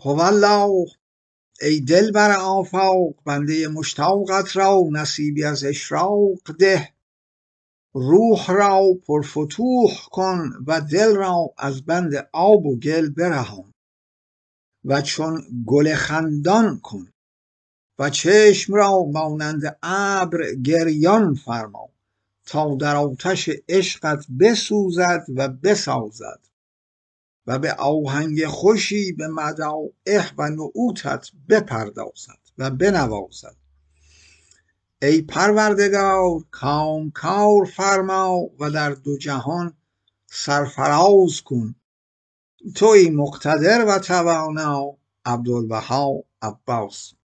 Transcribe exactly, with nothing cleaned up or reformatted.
هوالله، ای دلبر آفاق، بنده مشتاقت را نصیبی از اشراق ده. روح را پرفتوح کن و دل را از بند آب و گل برهان. و چون گل خندان کن و چشم را مانند ابر گریان فرما، تا در آتش عشقت بسوزد و بسازد و به آهنگ خوشی به مدائح و نعوتت بپردازد و بنوازد. ای پروردگار، کامکار فرما و در دو جهان سرفراز کن. تویی مقتدر و توانا. عبدالبها عباس.